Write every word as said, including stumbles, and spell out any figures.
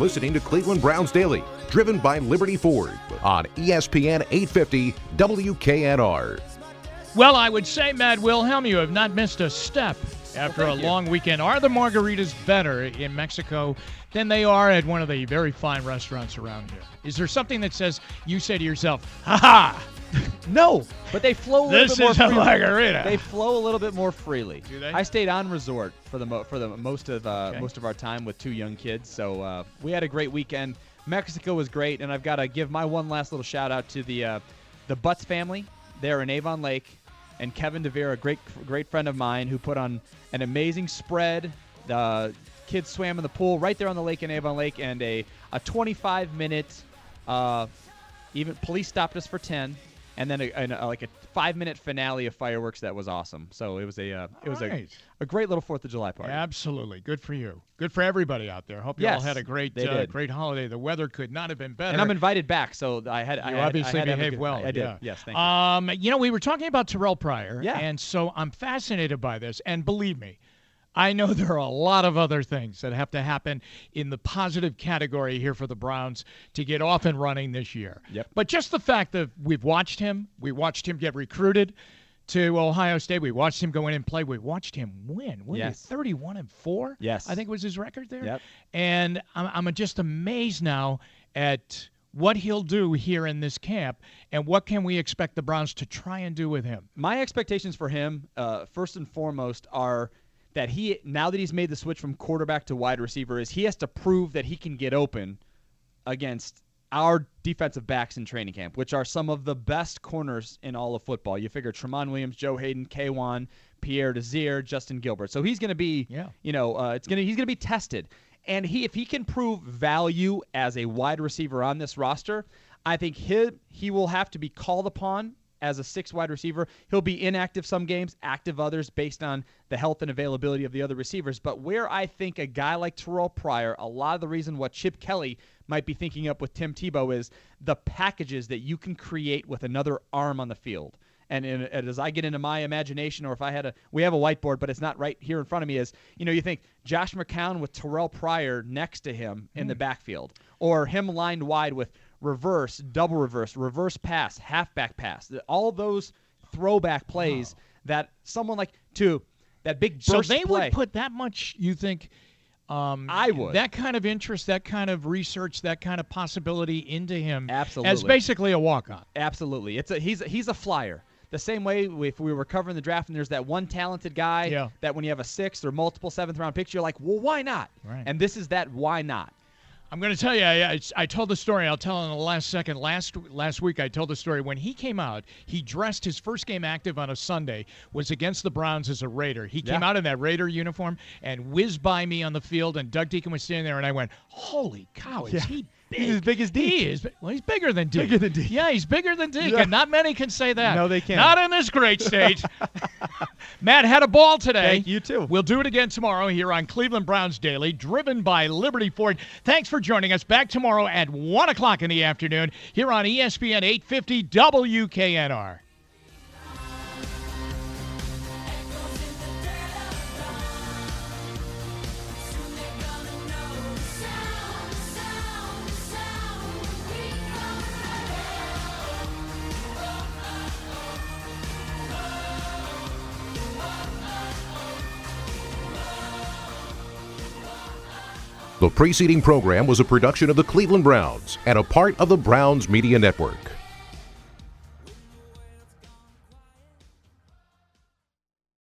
listening to Cleveland Browns Daily, driven by Liberty Ford on E S P N eight fifty W K N R. Well, I would say, Matt Wilhelm, you have not missed a step after well, a you. long weekend. Are the margaritas better in Mexico than they are at one of the very fine restaurants around here? Is there something that says, you say to yourself, ha-ha, No, but they flow a little this bit more is a freely. margarita? They flow a little bit more freely. Do they? I stayed on resort for the mo- for the most of uh, Okay. most of our time with two young kids, so uh, we had a great weekend. Mexico was great, and I've got to give my one last little shout out to the uh, the Butts family there in Avon Lake, and Kevin DeVere, a great great friend of mine, who put on an amazing spread. The kids swam in the pool right there on the lake in Avon Lake, and a a twenty-five minute uh, even police stopped us for ten. And then a, a, like a five-minute finale of fireworks that was awesome. So it was a uh, it was Right. a, a great little Fourth of July party. Absolutely. Good for you. Good for everybody out there. Hope you all Yes, had a great they uh, did. great holiday. The weather could not have been better. And I'm invited back, so I had. I You had, obviously I had to have a behaved good- well. I, I did. yeah. Yes, thank you. Um, you know, we were talking about Terrell Pryor. Yeah. And so I'm fascinated by this. And believe me, I know there are a lot of other things that have to happen in the positive category here for the Browns to get off and running this year. Yep. But just the fact that we've watched him, we watched him get recruited to Ohio State, we watched him go in and play, we watched him win. What Yes. thirty-one and four? Yes. I think was his record there. Yep. And I'm, I'm just amazed now at what he'll do here in this camp, and what can we expect the Browns to try and do with him? My expectations for him, uh, first and foremost, are that he, now that he's made the switch from quarterback to wide receiver, is he has to prove that he can get open against our defensive backs in training camp, which are some of the best corners in all of football. You figure Tremont Williams, Joe Hayden, Kwan, Pierre Desir, Justin Gilbert. So he's going to be, Yeah. you know, uh, it's going to he's going to be tested. And he, if he can prove value as a wide receiver on this roster, I think he he will have to be called upon as a six wide receiver. He'll be inactive some games, active others based on the health and availability of the other receivers. But where I think a guy like Terrell Pryor, a lot of the reason what Chip Kelly might be thinking up with Tim Tebow is the packages that you can create with another arm on the field. And, and, and as I get into my imagination, or if I had a, we have a whiteboard, but it's not right here in front of me, is, you know, you think Josh McCown with Terrell Pryor next to him in the backfield, or him lined wide with reverse, double reverse, reverse pass, halfback pass, all those throwback plays that someone like, to that big So burst they play. would put that much, you think, um, I would. that kind of interest, that kind of research, that kind of possibility into him as Absolutely. basically a walk-on. Absolutely. It's a he's a, he's a flyer. The same way if we were covering the draft and there's that one talented guy Yeah. that when you have a sixth or multiple seventh round picks, you're like, well, why not? Right. And this is that why not. I'm going to tell you, I, I, I told the story. I'll tell in the last second. Last last week, I told the story. When he came out, he dressed his first game active on a Sunday was against the Browns as a Raider. He came Yeah. out in that Raider uniform and whizzed by me on the field, and Doug Deacon was standing there, and I went, holy cow, is Yeah. he big? He's as big as Deke. He is. Well, he's bigger than Deke. Bigger than Deke. Yeah, he's bigger than Deke, Yeah. and not many can say that. No, they can't. Not in this great state. Matt had a ball today. Thank you, too. We'll do it again tomorrow here on Cleveland Browns Daily, driven by Liberty Ford. Thanks for joining us. Back tomorrow at one o'clock in the afternoon here on E S P N eight fifty W K N R. The preceding program was a production of the Cleveland Browns and a part of the Browns Media Network.